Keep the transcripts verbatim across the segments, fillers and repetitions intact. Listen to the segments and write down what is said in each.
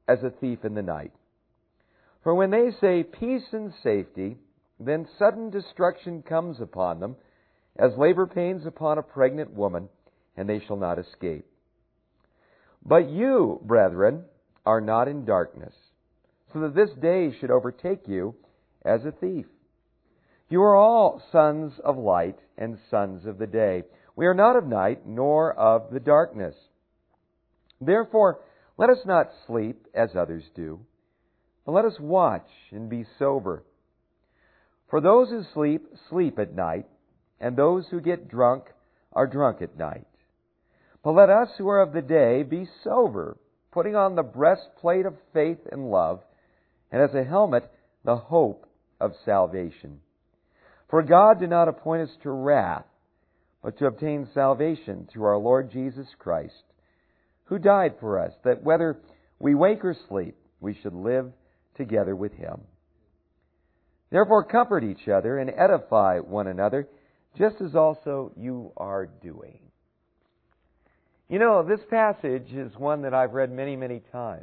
as a thief in the night. For when they say peace and safety, then sudden destruction comes upon them, as labor pains upon a pregnant woman, and they shall not escape. But you, brethren, are not in darkness, so that this day should overtake you as a thief. You are all sons of light and sons of the day. We are not of night, nor of the darkness. Therefore, let us not sleep as others do, but let us watch and be sober. For those who sleep, sleep at night, and those who get drunk are drunk at night. But let us who are of the day be sober, putting on the breastplate of faith and love, and as a helmet the hope of salvation. For God did not appoint us to wrath, but to obtain salvation through our Lord Jesus Christ, who died for us, that whether we wake or sleep, we should live together with Him. Therefore comfort each other and edify one another, just as also you are doing. You know, this passage is one that I've read many, many times.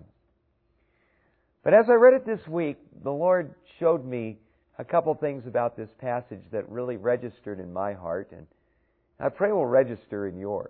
But as I read it this week, the Lord showed me a couple things about this passage that really registered in my heart, and I pray will register in yours.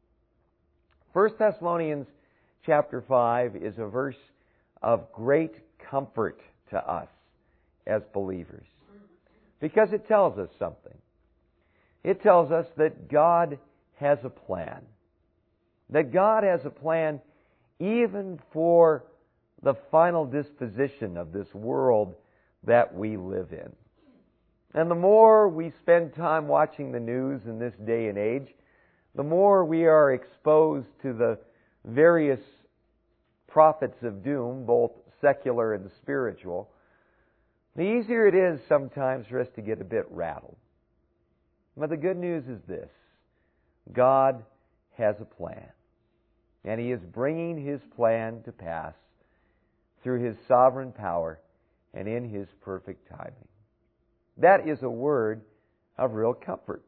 First Thessalonians chapter five is a verse of great comfort to us as believers, because it tells us something. It tells us that God has a plan. That God has a plan even for the final disposition of this world that we live in. And the more we spend time watching the news in this day and age, the more we are exposed to the various prophets of doom, both secular and spiritual, the easier it is sometimes for us to get a bit rattled. But the good news is this: God has a plan, and He is bringing His plan to pass through His sovereign power and in His perfect timing. That is a word of real comfort.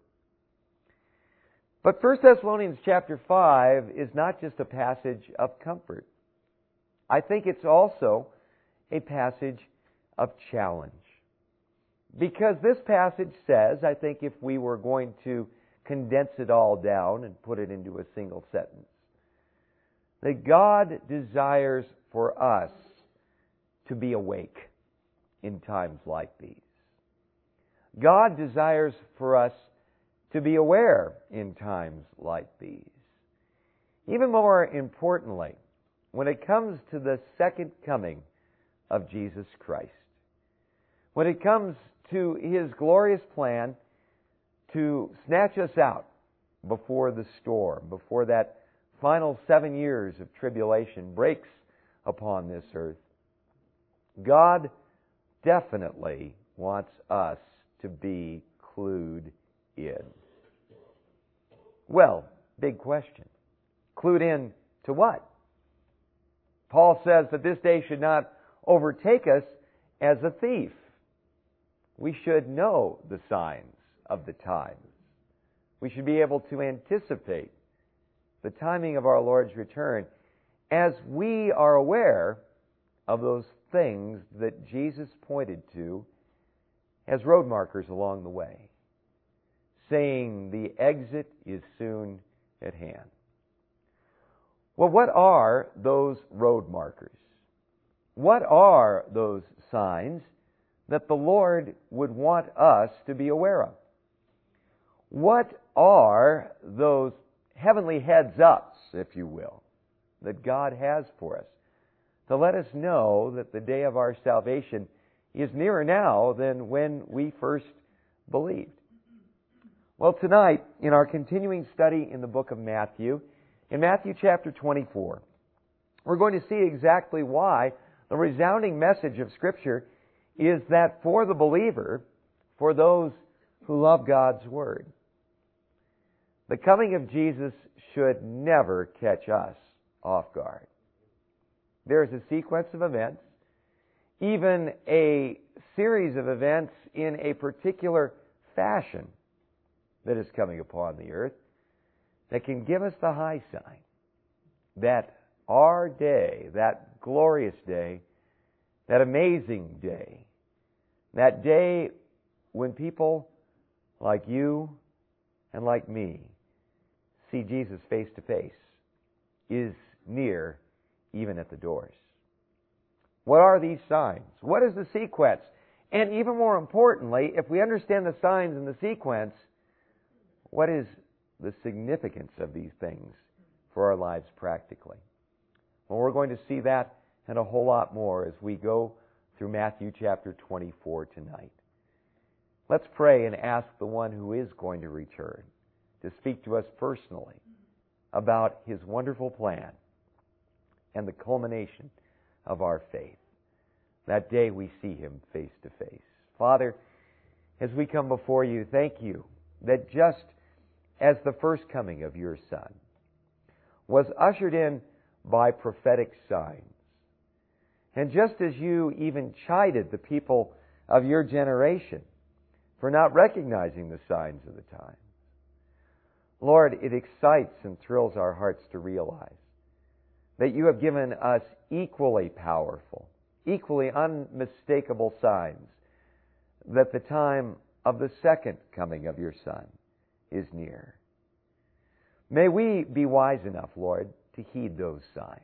But First Thessalonians chapter five is not just a passage of comfort. I think it's also a passage of challenge. Because this passage says, I think if we were going to condense it all down and put it into a single sentence, that God desires for us to be awake in times like these. God desires for us to be aware in times like these. Even more importantly, when it comes to the second coming of Jesus Christ, when it comes to His glorious plan to snatch us out before the storm, before that final seven years of tribulation breaks upon this earth, God definitely wants us to be clued in. Well, big question. Clued in to what? Paul says that this day should not overtake us as a thief. We should know the signs of the times. We should be able to anticipate the timing of our Lord's return as we are aware of those things that Jesus pointed to as road markers along the way, saying the exit is soon at hand. Well, what are those road markers? What are those signs that the Lord would want us to be aware of? What are those heavenly heads-ups, if you will, that God has for us to let us know that the day of our salvation is nearer now than when we first believed? Well, tonight, in our continuing study in the book of Matthew, in Matthew chapter twenty-four, we're going to see exactly why the resounding message of Scripture is that for the believer, for those who love God's Word, the coming of Jesus should never catch us off guard. There is a sequence of events, even a series of events in a particular fashion that is coming upon the earth that can give us the high sign that our day, that that glorious day, that amazing day, that day when people like you and like me see Jesus face to face, is near, even at the doors. What are these signs? What is the sequence? And even more importantly, if we understand the signs and the sequence, what is the significance of these things for our lives practically? Well, we're going to see that and a whole lot more as we go through Matthew chapter twenty-four tonight. Let's pray and ask the one who is going to return to speak to us personally about His wonderful plan and the culmination of our faith. That day we see Him face to face. Father, as we come before You, thank You that just as the first coming of Your Son was ushered in by prophetic signs, and just as You even chided the people of Your generation for not recognizing the signs of the times, Lord, it excites and thrills our hearts to realize that You have given us equally powerful, equally unmistakable signs that the time of the second coming of Your Son is near. May we be wise enough, Lord, to heed those signs.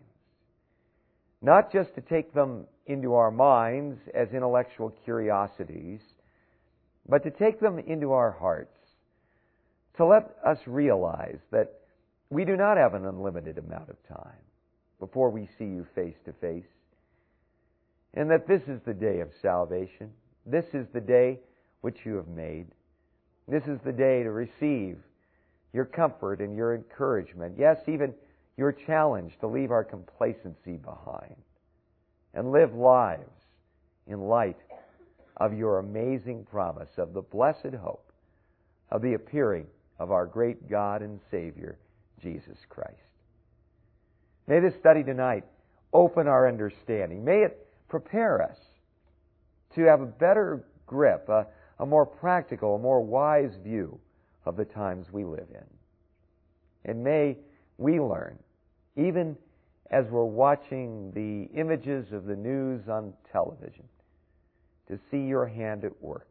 Not just to take them into our minds as intellectual curiosities, but to take them into our hearts, to let us realize that we do not have an unlimited amount of time before we see You face to face, and that this is the day of salvation. This is the day which You have made. This is the day to receive Your comfort and Your encouragement. Yes, even Your challenge to leave our complacency behind and live lives in light of Your amazing promise of the blessed hope of the appearing of our great God and Savior, Jesus Christ. May this study tonight open our understanding. May it prepare us to have a better grip, a, a more practical, a more wise view of the times we live in. And may we learn, even as we're watching the images of the news on television, to see Your hand at work.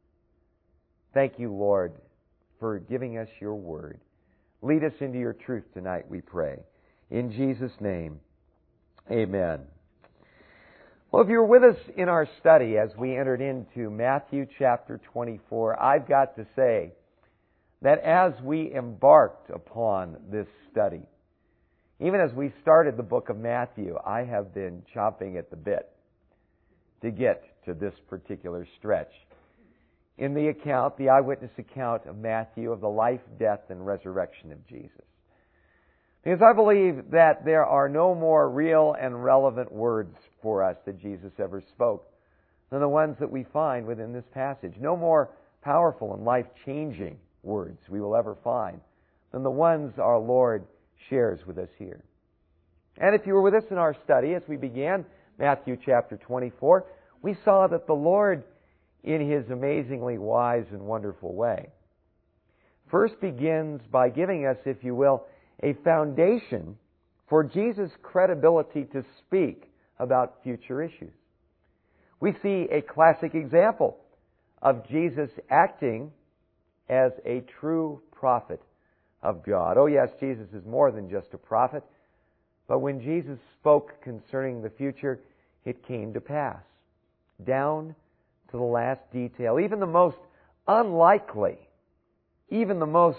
Thank You, Lord, for giving us Your word. Lead us into Your truth tonight, we pray. In Jesus' name, amen. Well, if you're with us in our study as we entered into Matthew chapter twenty-four, I've got to say that as we embarked upon this study, even as we started the book of Matthew, I have been chomping at the bit to get to this particular stretch in the account, the eyewitness account of Matthew of the life, death, and resurrection of Jesus. Because I believe that there are no more real and relevant words for us that Jesus ever spoke than the ones that we find within this passage. No more powerful and life-changing words we will ever find than the ones our Lord shares with us here. And if you were with us in our study as we began Matthew chapter twenty-four, we saw that the Lord, in His amazingly wise and wonderful way, first begins by giving us, if you will, a foundation for Jesus' credibility to speak about future issues. We see a classic example of Jesus acting as a true prophet of God. Oh yes, Jesus is more than just a prophet, but when Jesus spoke concerning the future, it came to pass, down to the last detail. Even the most unlikely, even the most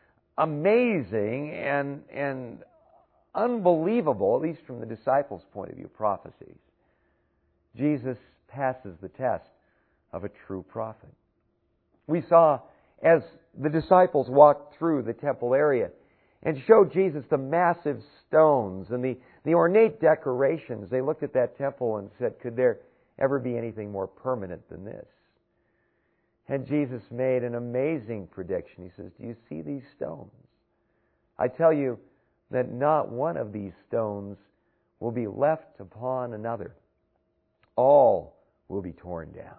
amazing and, and unbelievable, at least from the disciples' point of view, prophecies, Jesus passes the test of a true prophet. We saw as the disciples walked through the temple area and showed Jesus the massive stones and the, the ornate decorations, they looked at that temple and said, could there ever be anything more permanent than this? And Jesus made an amazing prediction. He says, do you see these stones? I tell you that not one of these stones will be left upon another. All will be torn down.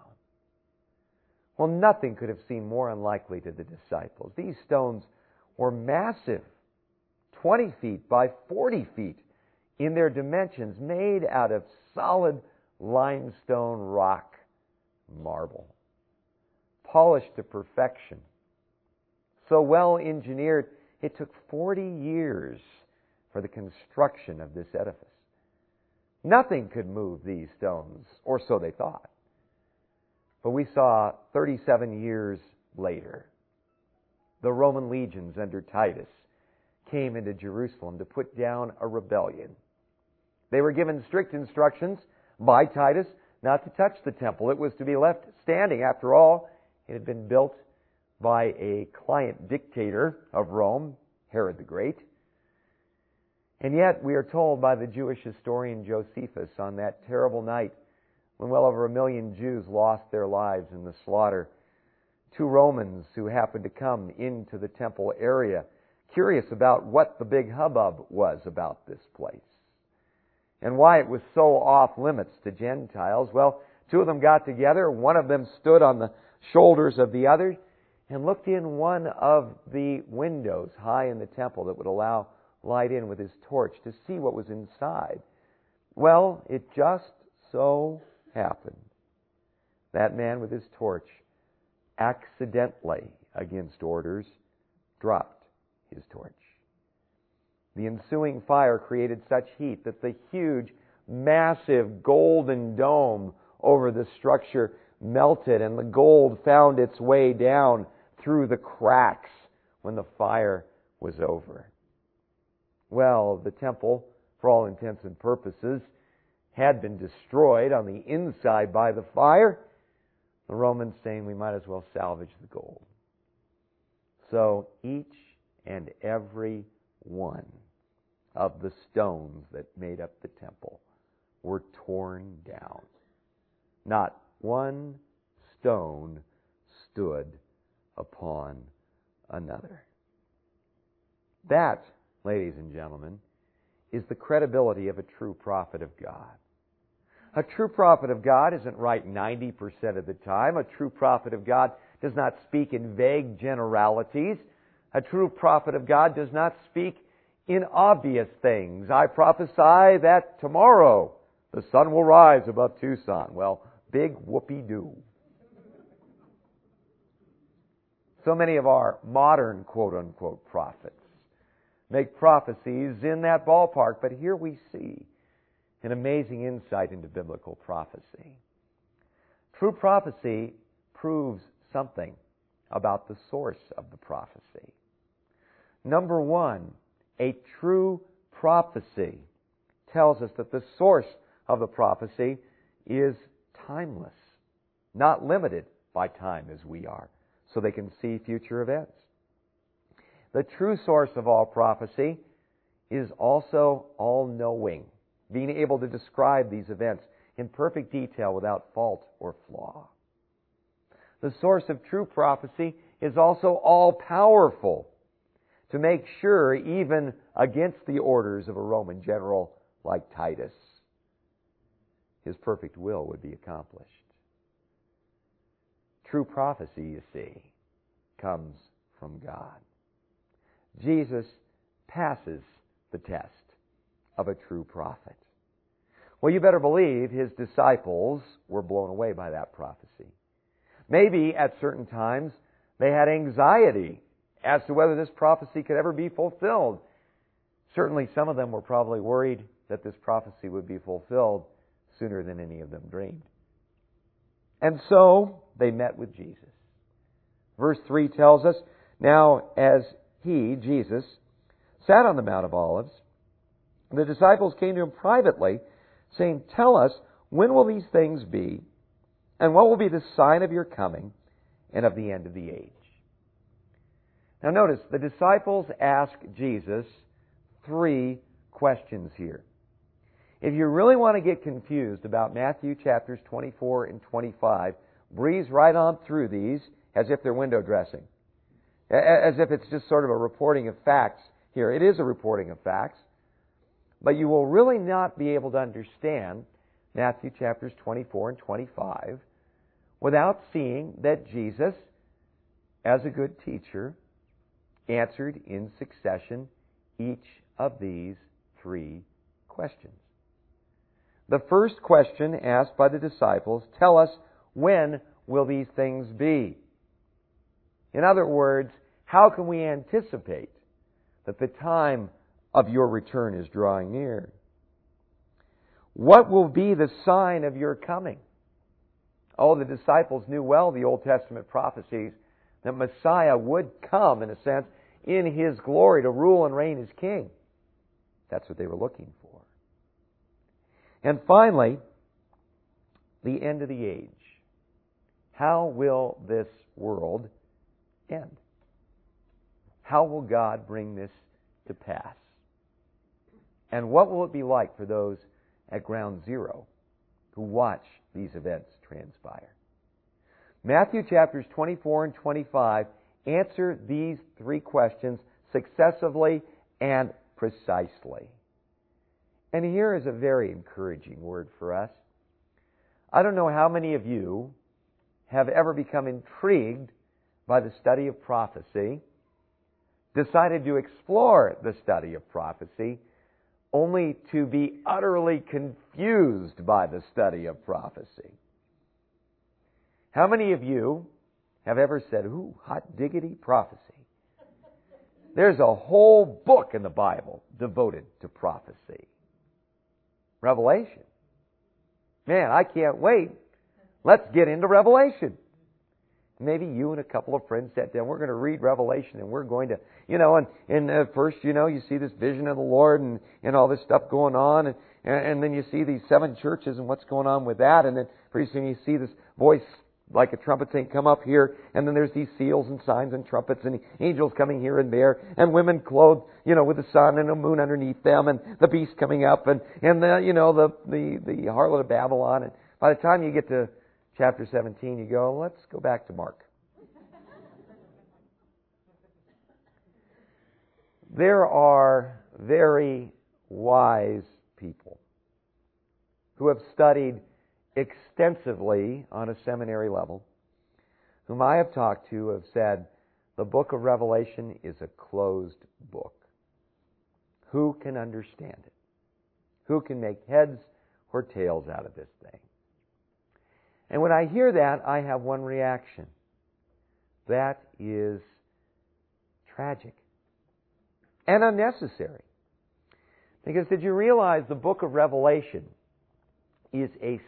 Well, nothing could have seemed more unlikely to the disciples. These stones were massive, twenty feet by forty feet in their dimensions, made out of solid limestone rock marble, polished to perfection, so well engineered, it took forty years for the construction of this edifice. Nothing could move these stones, or so they thought. But we saw thirty-seven years later, the Roman legions under Titus came into Jerusalem to put down a rebellion. They were given strict instructions by Titus not to touch the temple. It was to be left standing. After all, it had been built by a client dictator of Rome, Herod the Great. And yet, we are told by the Jewish historian Josephus on that terrible night when well over a million Jews lost their lives in the slaughter, two Romans who happened to come into the temple area, curious about what the big hubbub was about this place and why it was so off limits to Gentiles. Well, two of them got together. One of them stood on the shoulders of the other and looked in one of the windows high in the temple that would allow light in with his torch to see what was inside. Well, it just so happened that man with his torch accidentally, against orders, dropped his torch. The ensuing fire created such heat that the huge, massive golden dome over the structure melted, and the gold found its way down through the cracks when the fire was over. Well, the temple, for all intents and purposes, had been destroyed on the inside by the fire. The Romans saying we might as well salvage the gold. So each and every one of the stones that made up the temple were torn down. Not one stone stood upon another. That, ladies and gentlemen, is the credibility of a true prophet of God. A true prophet of God isn't right ninety percent of the time. A true prophet of God does not speak in vague generalities. A true prophet of God does not speak in obvious things. I prophesy that tomorrow the sun will rise above Tucson. Well, big whoopee-doo. So many of our modern quote-unquote prophets make prophecies in that ballpark, but here we see an amazing insight into biblical prophecy. True prophecy proves something about the source of the prophecy. Number one, a true prophecy tells us that the source of the prophecy is timeless, not limited by time as we are, so they can see future events. The true source of all prophecy is also all-knowing, being able to describe these events in perfect detail without fault or flaw. The source of true prophecy is also all-powerful, to make sure, even against the orders of a Roman general like Titus, his perfect will would be accomplished. True prophecy, you see, comes from God. Jesus passes the test of a true prophet. Well, you better believe his disciples were blown away by that prophecy. Maybe at certain times they had anxiety as to whether this prophecy could ever be fulfilled. Certainly some of them were probably worried that this prophecy would be fulfilled sooner than any of them dreamed. And so they met with Jesus. Verse three tells us, now as he, Jesus, sat on the Mount of Olives, the disciples came to him privately, saying, tell us, when will these things be? And what will be the sign of your coming and of the end of the age? Now notice, the disciples ask Jesus three questions here. If you really want to get confused about Matthew chapters twenty-four and twenty-five, breeze right on through these as if they're window dressing. As if it's just sort of a reporting of facts here. It is a reporting of facts. But you will really not be able to understand Matthew chapters twenty-four and twenty-five without seeing that Jesus, as a good teacher, answered in succession each of these three questions. The first question asked by the disciples, tell us, when will these things be? In other words, how can we anticipate that the time of your return is drawing near? What will be the sign of your coming? Oh, the disciples knew well the Old Testament prophecies that Messiah would come, in a sense, in His glory to rule and reign as King. That's what they were looking for. And finally, the end of the age. How will this world end? How will God bring this to pass? And what will it be like for those at ground zero who watch these events transpire? Matthew chapters twenty-four and twenty-five answer these three questions successively and precisely. And here is a very encouraging word for us. I don't know how many of you have ever become intrigued by the study of prophecy, decided to explore the study of prophecy, only to be utterly confused by the study of prophecy. How many of you have ever said, ooh, hot diggity prophecy? There's a whole book in the Bible devoted to prophecy. Revelation. Man, I can't wait. Let's get into Revelation. Maybe you and a couple of friends sat down. We're going to read Revelation, and we're going to, you know, and, and uh, first, you know, you see this vision of the Lord and, and all this stuff going on, and, and then you see these seven churches and what's going on with that, and then pretty soon you see this voice like a trumpet saying, come up here, and then there's these seals and signs and trumpets and angels coming here and there, and women clothed, you know, with the sun and a moon underneath them, and the beast coming up, and, and the, you know, the, the, the harlot of Babylon. And by the time you get to chapter seventeen, you go, let's go back to Mark. There are very wise people who have studied extensively on a seminary level, whom I have talked to, have said the book of Revelation is a closed book. Who can understand it? Who can make heads or tails out of this thing? And when I hear that, I have one reaction. That is tragic and unnecessary. Because did you realize the book of Revelation is a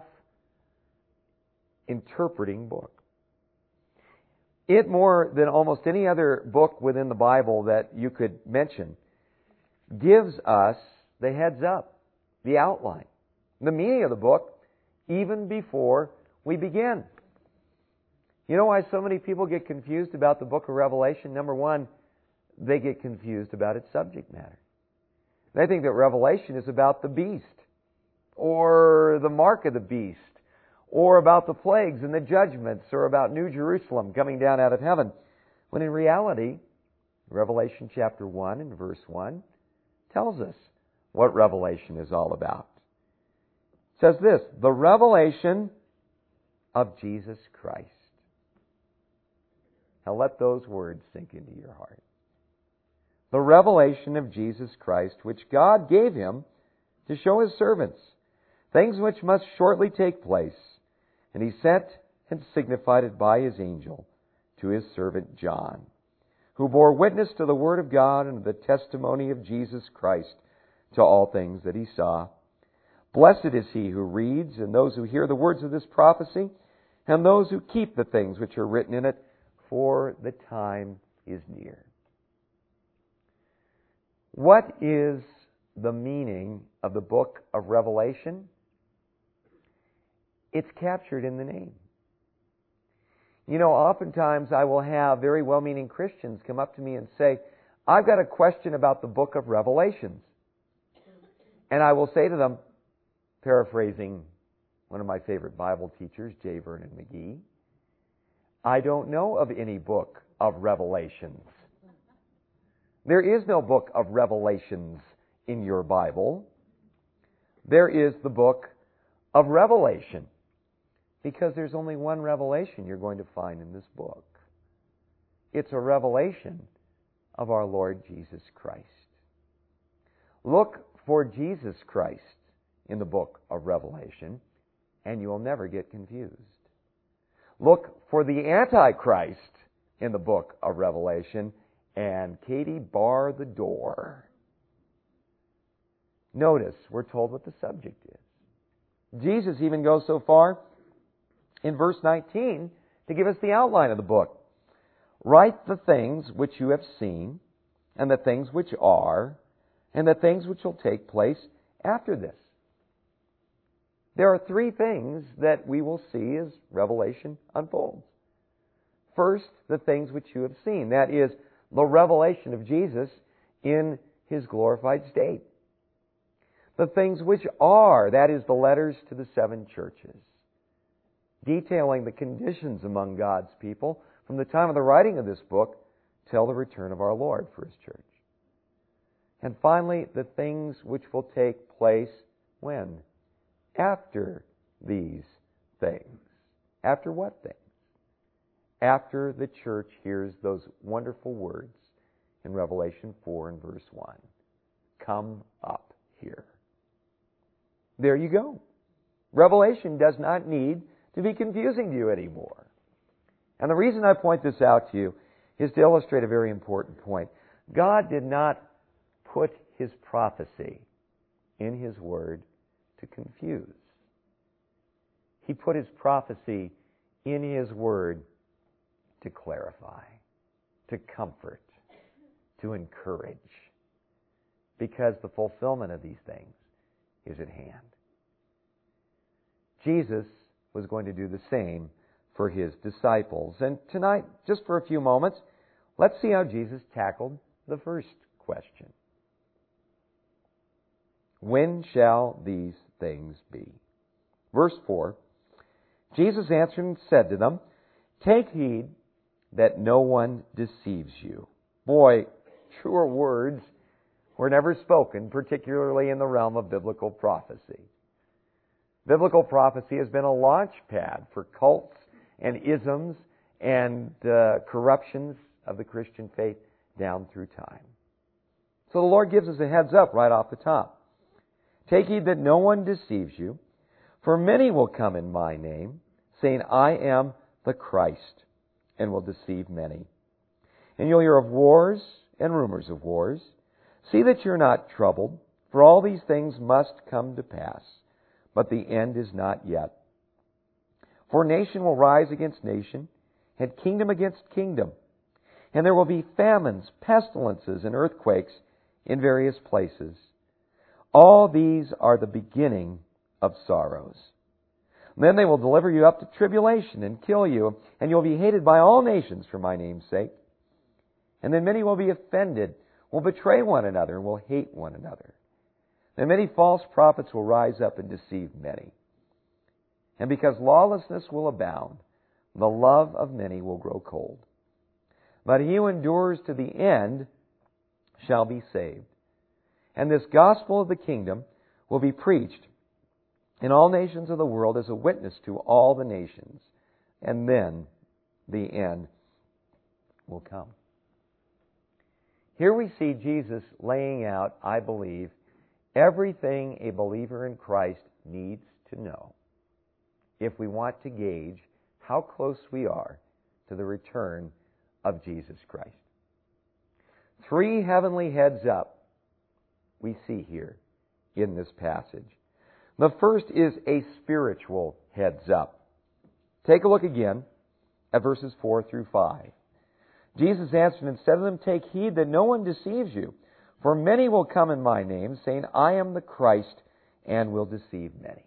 self-interpreting book? It, more than almost any other book within the Bible that you could mention, gives us the heads up, the outline, the meaning of the book, even before we begin. You know why so many people get confused about the book of Revelation? Number one, they get confused about its subject matter. They think that Revelation is about the beast, or the mark of the beast, or about the plagues and the judgments, or about New Jerusalem coming down out of heaven. When in reality, Revelation chapter one and verse one tells us what Revelation is all about. It says this, the revelation of Jesus Christ. Now let those words sink into your heart. The revelation of Jesus Christ, which God gave Him to show His servants things which must shortly take place. And He sent and signified it by His angel to His servant John, who bore witness to the Word of God and the testimony of Jesus Christ to all things that he saw. Blessed is he who reads, and those who hear the words of this prophecy, and those who keep the things which are written in it, for the time is near. What is the meaning of the book of Revelation? It's captured in the name. You know, oftentimes I will have very well-meaning Christians come up to me and say, I've got a question about the book of Revelations. And I will say to them, paraphrasing one of my favorite Bible teachers, J. Vernon McGee, I don't know of any book of Revelations. There is no book of Revelations in your Bible. There is the book of Revelation, because there's only one revelation you're going to find in this book. It's a revelation of our Lord Jesus Christ. Look for Jesus Christ in the book of Revelation, and you will never get confused. Look for the Antichrist in the book of Revelation, and Katie, bar the door. Notice, we're told what the subject is. Jesus even goes so far in verse nineteen to give us the outline of the book. Write the things which you have seen, and the things which are, and the things which will take place after this. There are three things that we will see as Revelation unfolds. First, the things which you have seen. That is, the revelation of Jesus in His glorified state. The things which are, that is, the letters to the seven churches, detailing the conditions among God's people from the time of the writing of this book till the return of our Lord for His church. And finally, the things which will take place when? After these things. After what things? After the church hears those wonderful words in Revelation four and verse one. Come up here. There you go. Revelation does not need to be confusing to you anymore. And the reason I point this out to you is to illustrate a very important point. God did not put His prophecy in His Word to confuse. He put His prophecy in His Word to clarify, to comfort, to encourage. Because the fulfillment of these things is at hand. Jesus was going to do the same for His disciples. And tonight, just for a few moments, let's see how Jesus tackled the first question. When shall these things be? Verse four, Jesus answered and said to them, take heed that no one deceives you. Boy, truer words were never spoken, particularly in the realm of biblical prophecy. Biblical prophecy has been a launch pad for cults and isms and uh, corruptions of the Christian faith down through time. So the Lord gives us a heads up right off the top. Take heed that no one deceives you, for many will come in my name, saying, I am the Christ, and will deceive many. And you'll hear of wars and rumors of wars. See that you're not troubled, for all these things must come to pass, but the end is not yet. For nation will rise against nation, and kingdom against kingdom. And there will be famines, pestilences, and earthquakes in various places. All these are the beginning of sorrows. Then they will deliver you up to tribulation and kill you, and you'll be hated by all nations for my name's sake. And then many will be offended, will betray one another, and will hate one another. Then many false prophets will rise up and deceive many. And because lawlessness will abound, the love of many will grow cold. But he who endures to the end shall be saved. And this gospel of the kingdom will be preached in all nations of the world as a witness to all the nations. And then the end will come. Here we see Jesus laying out, I believe, everything a believer in Christ needs to know if we want to gauge how close we are to the return of Jesus Christ. Three heavenly heads up we see here in this passage. The first is a spiritual heads up. Take a look again at verses four through five. Jesus answered and said to them, take heed that no one deceives you, for many will come in my name, saying, I am the Christ, and will deceive many.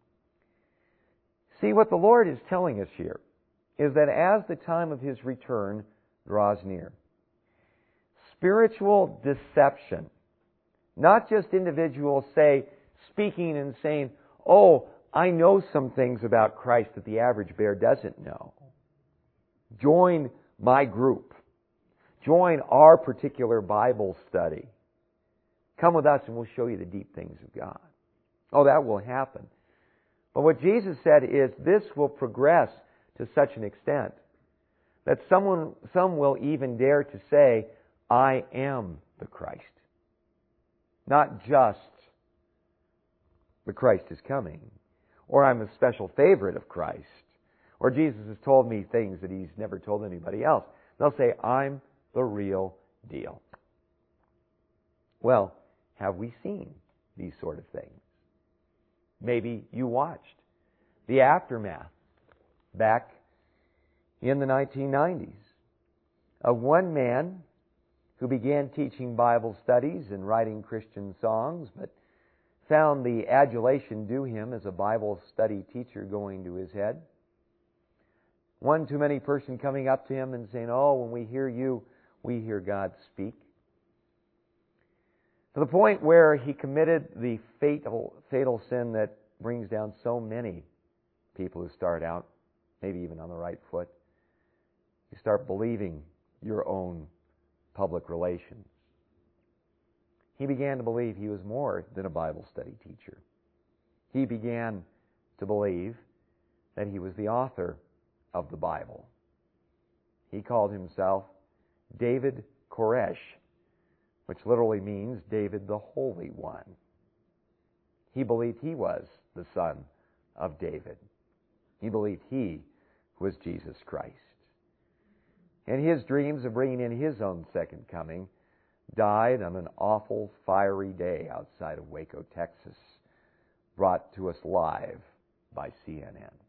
See, what the Lord is telling us here is that as the time of His return draws near, spiritual deception, not just individuals, say, speaking and saying, oh, I know some things about Christ that the average bear doesn't know. Join my group. Join our particular Bible study. Come with us and we'll show you the deep things of God. Oh, that will happen. But what Jesus said is this will progress to such an extent that someone, some will even dare to say, I am the Christ. Not just but Christ is coming. Or I'm a special favorite of Christ. Or Jesus has told me things that He's never told anybody else. They'll say, I'm the real deal. Well, have we seen these sort of things? Maybe you watched the aftermath back in the nineteen nineties of one man who began teaching Bible studies and writing Christian songs, but found the adulation due him as a Bible study teacher going to his head. One too many person coming up to him and saying, oh, when we hear you, we hear God speak. To the point where he committed the fatal, fatal sin that brings down so many people who start out, maybe even on the right foot. You start believing your own public relations. He began to believe he was more than a Bible study teacher. He began to believe that he was the author of the Bible. He called himself David Koresh, which literally means David the Holy One. He believed he was the son of David. He believed he was Jesus Christ. And his dreams of bringing in his own second coming died on an awful, fiery day outside of Waco, Texas, brought to us live by C N N.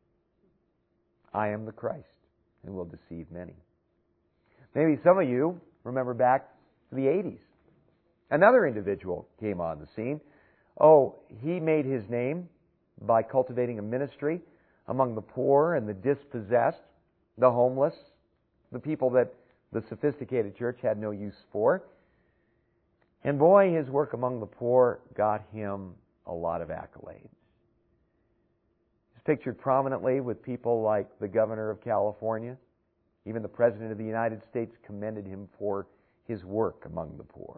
I am the Christ, and will deceive many. Maybe some of you remember back to the eighties. Another individual came on the scene. Oh, he made his name by cultivating a ministry among the poor and the dispossessed, the homeless, the people that the sophisticated church had no use for. And boy, his work among the poor got him a lot of accolades. He's pictured prominently with people like the governor of California. Even the President of the United States commended him for his work among the poor.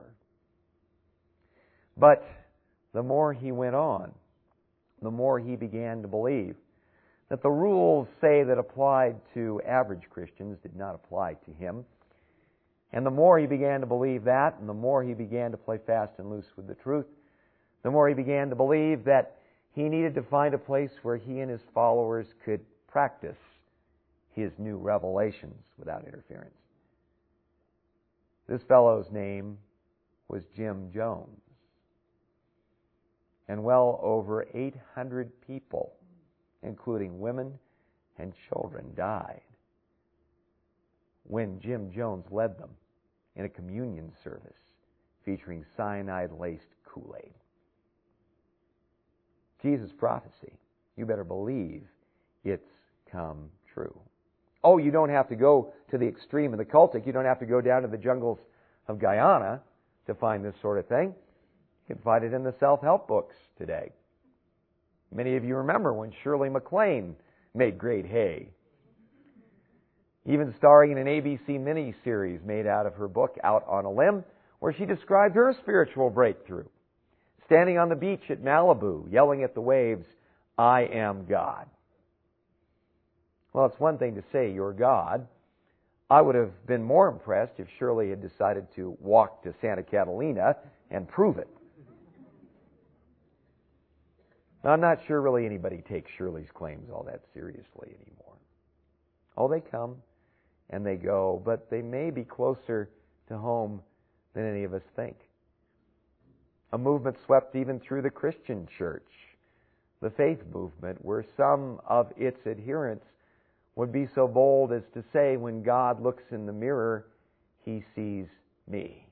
But the more he went on, the more he began to believe that the rules, say, that applied to average Christians did not apply to him. And the more he began to believe that, and the more he began to play fast and loose with the truth, the more he began to believe that he needed to find a place where he and his followers could practice his new revelations without interference. This fellow's name was Jim Jones. And well over eight hundred people, including women and children, died when Jim Jones led them in a communion service featuring cyanide-laced Kool-Aid. Jesus' prophecy, you better believe it's come true. Oh, you don't have to go to the extreme of the cultic. You don't have to go down to the jungles of Guyana to find this sort of thing. You can find it in the self-help books today. Many of you remember when Shirley MacLaine made great hay. Even starring in an A B C mini-series made out of her book, Out on a Limb, where she described her spiritual breakthrough. Standing on the beach at Malibu, yelling at the waves, I am God. Well, it's one thing to say you're God. I would have been more impressed if Shirley had decided to walk to Santa Catalina and prove it. Now, I'm not sure really anybody takes Shirley's claims all that seriously anymore. Oh, they come and they go, but they may be closer to home than any of us think. A movement swept even through the Christian church, the faith movement, where some of its adherents would be so bold as to say, when God looks in the mirror, He sees me.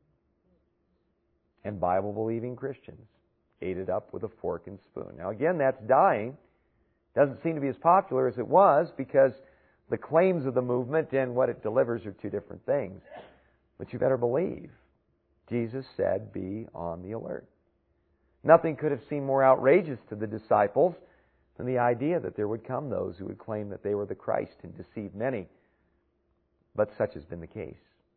And Bible-believing Christians ate it up with a fork and spoon. Now again, that's dying. Doesn't seem to be as popular as it was because the claims of the movement and what it delivers are two different things. But you better believe. Jesus said, be on the alert. Nothing could have seemed more outrageous to the disciples than the idea that there would come those who would claim that they were the Christ and deceive many. But such has been the case.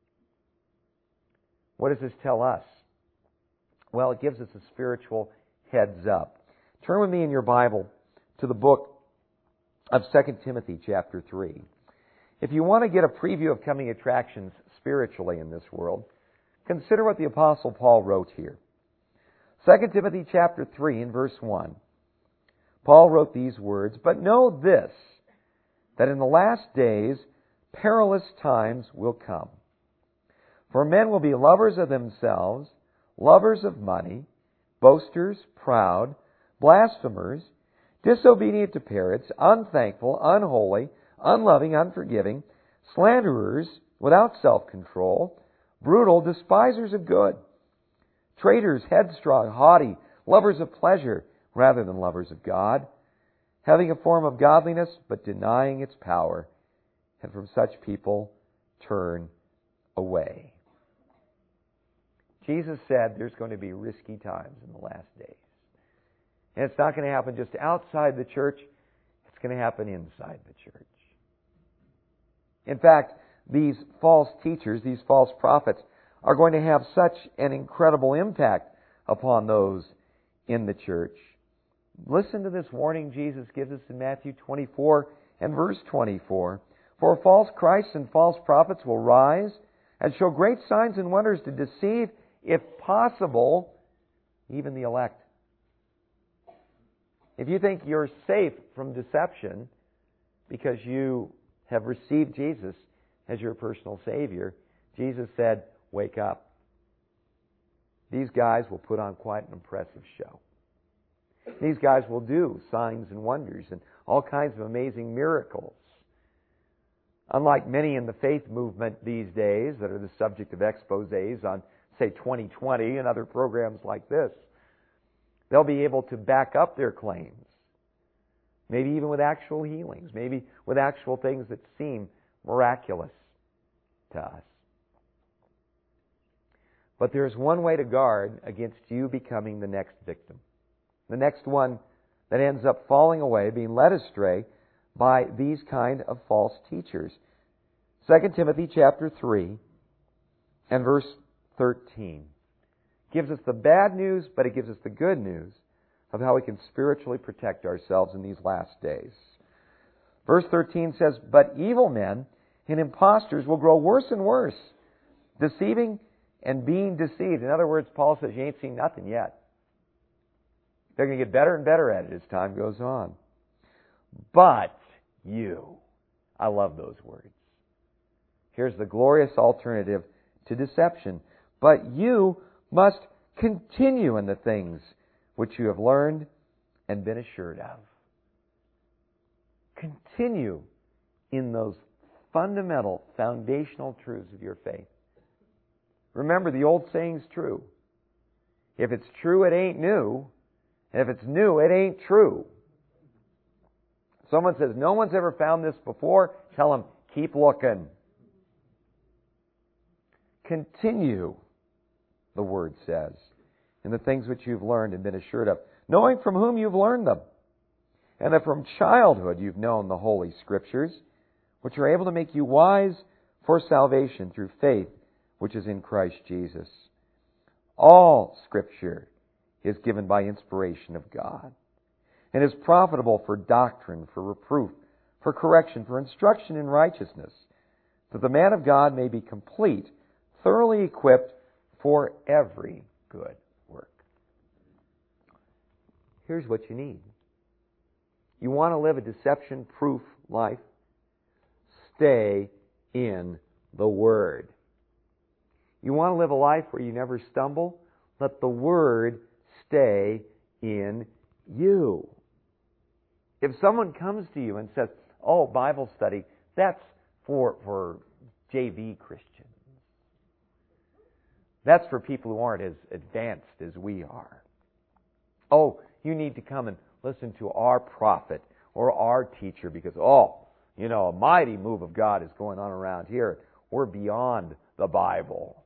What does this tell us? Well, it gives us a spiritual heads up. Turn with me in your Bible to the book of Second Timothy chapter three. If you want to get a preview of coming attractions spiritually in this world, consider what the Apostle Paul wrote here. Second Timothy chapter three and verse one. Paul wrote these words, "But know this, that in the last days perilous times will come. For men will be lovers of themselves, lovers of money, boasters, proud, blasphemers, disobedient to parents, unthankful, unholy, unloving, unforgiving, slanderers, without self-control, brutal, despisers of good, traitors, headstrong, haughty, lovers of pleasure rather than lovers of God, having a form of godliness but denying its power, and from such people turn away." Jesus said there's going to be risky times in the last days. And it's not going to happen just outside the church. It's going to happen inside the church. In fact, these false teachers, these false prophets, are going to have such an incredible impact upon those in the church. Listen to this warning Jesus gives us in Matthew twenty-four and verse twenty-four. "For false Christs and false prophets will rise and show great signs and wonders to deceive, if possible, even the elect." If you think you're safe from deception because you have received Jesus as your personal Savior, Jesus said, wake up. These guys will put on quite an impressive show. These guys will do signs and wonders and all kinds of amazing miracles. Unlike many in the faith movement these days that are the subject of exposés on, say, twenty twenty and other programs like this, they'll be able to back up their claims, maybe even with actual healings, maybe with actual things that seem miraculous to us. But there's one way to guard against you becoming the next victim. The next one that ends up falling away, being led astray by these kind of false teachers. Second Timothy chapter three and verse thirteen gives us the bad news, but it gives us the good news of how we can spiritually protect ourselves in these last days. Verse thirteen says, "But evil men and impostors will grow worse and worse, deceiving and being deceived." In other words, Paul says, you ain't seen nothing yet. They're going to get better and better at it as time goes on. But you. I love those words. Here's the glorious alternative to deception. But you must continue in the things which you have learned and been assured of. Continue in those fundamental, foundational truths of your faith. Remember, the old saying's true. If it's true, it ain't new. And if it's new, it ain't true. Someone says, no one's ever found this before, tell them, keep looking. Continue, the Word says, in the things which you've learned and been assured of, knowing from whom you've learned them, and that from childhood you've known the Holy Scriptures, which are able to make you wise for salvation through faith, which is in Christ Jesus. All Scripture is given by inspiration of God, and is profitable for doctrine, for reproof, for correction, for instruction in righteousness, that the man of God may be complete, thoroughly equipped for every good work. Here's what you need. You want to live a deception-proof life? Stay in the Word. You want to live a life where you never stumble? Let the Word stay in you. If someone comes to you and says, oh, Bible study, that's for, for J V Christians. That's for people who aren't as advanced as we are. Oh, you need to come and listen to our prophet or our teacher because, oh, you know, a mighty move of God is going on around here. We're beyond the Bible.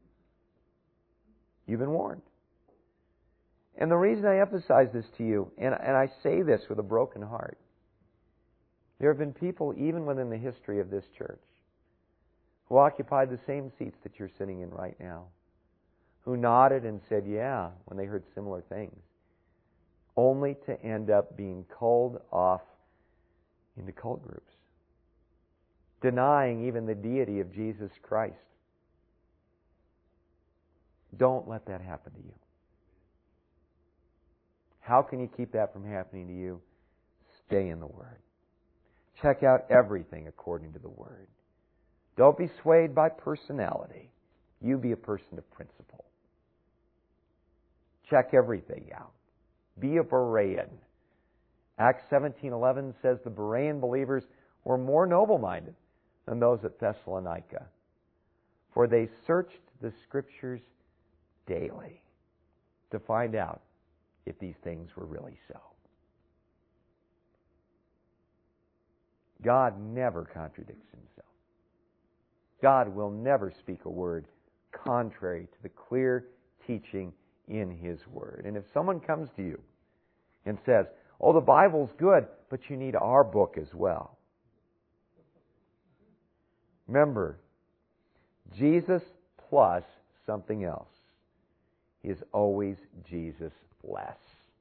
You've been warned. And the reason I emphasize this to you, and, and I say this with a broken heart, there have been people, even within the history of this church, who occupied the same seats that you're sitting in right now, who nodded and said, yeah, when they heard similar things, only to end up being culled off into cult groups, denying even the deity of Jesus Christ. Don't let that happen to you. How can you keep that from happening to you? Stay in the Word. Check out everything according to the Word. Don't be swayed by personality. You be a person of principle. Check everything out. Be a Berean. Acts seventeen eleven says the Berean believers were more noble-minded than those at Thessalonica, for they searched the Scriptures daily to find out if these things were really so. God never contradicts Himself. God will never speak a word contrary to the clear teaching in His Word. And if someone comes to you and says, oh, the Bible's good, but you need our book as well. Remember, Jesus plus something else is always Jesus less.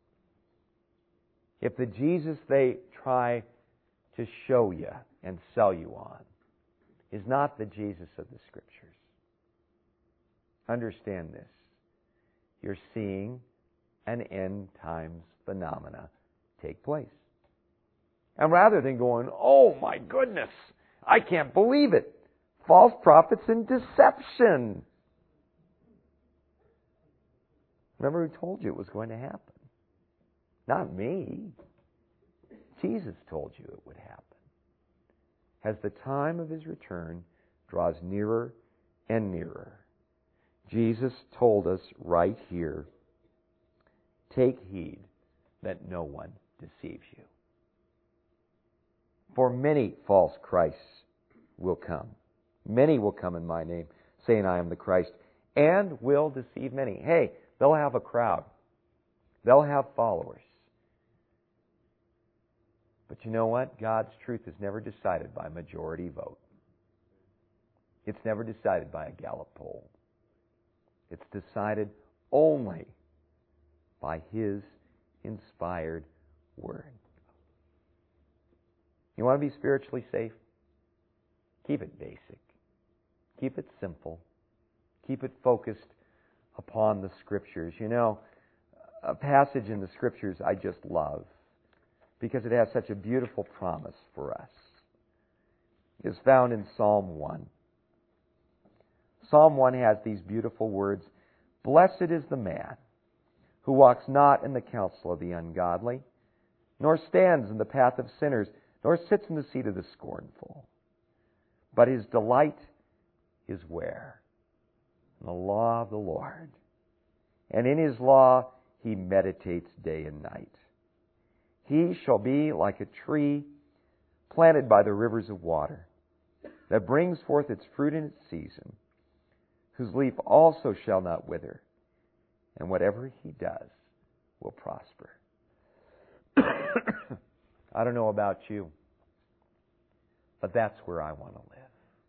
If the Jesus they try to show you and sell you on is not the Jesus of the Scriptures, understand this. You're seeing an end times phenomena take place. And rather than going, oh my goodness, I can't believe it, false prophets and deception. Remember who told you it was going to happen? Not me. Jesus told you it would happen. As the time of His return draws nearer and nearer, Jesus told us right here, take heed that no one deceives you. For many false Christs will come. Many will come in my name, saying I am the Christ, and will deceive many. Hey, they'll have a crowd. They'll have followers. But you know what? God's truth is never decided by majority vote. It's never decided by a Gallup poll. It's decided only by His inspired Word. You want to be spiritually safe? Keep it basic. Keep it simple. Keep it focused upon the Scriptures. You know, a passage in the Scriptures I just love because it has such a beautiful promise for us. It's found in Psalm one. Psalm one has these beautiful words, blessed is the man who walks not in the counsel of the ungodly, nor stands in the path of sinners, nor sits in the seat of the scornful. But his delight is where? In the law of the Lord. And in His law he meditates day and night. He shall be like a tree planted by the rivers of water, that brings forth its fruit in its season, whose leaf also shall not wither, and whatever he does will prosper. I don't know about you, but that's where I want to live.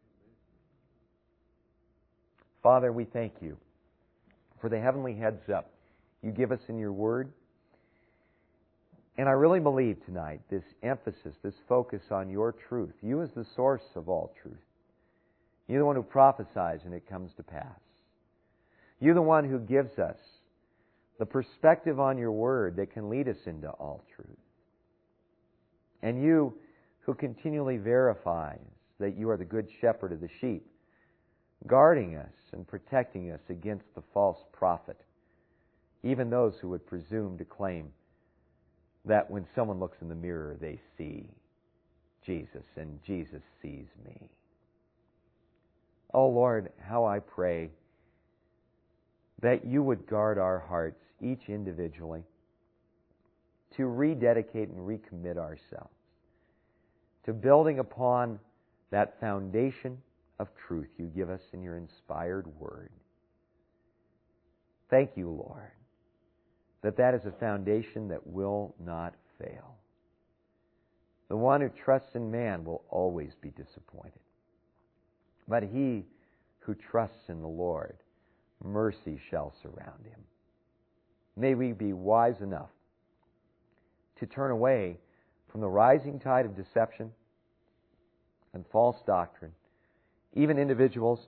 Father, we thank You for the heavenly heads up You give us in Your Word. And I really believe tonight this emphasis, this focus on Your truth. You as the source of all truth. You're the one who prophesies and it comes to pass. You're the one who gives us the perspective on Your Word that can lead us into all truth. And You who continually verifies that You are the good shepherd of the sheep, guarding us and protecting us against the false prophet, even those who would presume to claim that when someone looks in the mirror, they see Jesus and Jesus sees me. Oh Lord, how I pray that You would guard our hearts, each individually, to rededicate and recommit ourselves to building upon that foundation of truth You give us in Your inspired Word. Thank You, Lord, that that is a foundation that will not fail. The one who trusts in man will always be disappointed. But he who trusts in the Lord, mercy shall surround him. May we be wise enough to turn away from the rising tide of deception and false doctrine, even individuals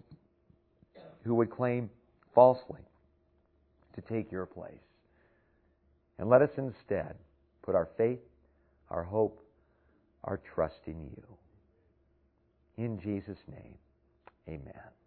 who would claim falsely to take Your place. And let us instead put our faith, our hope, our trust in you. In Jesus' name, amen.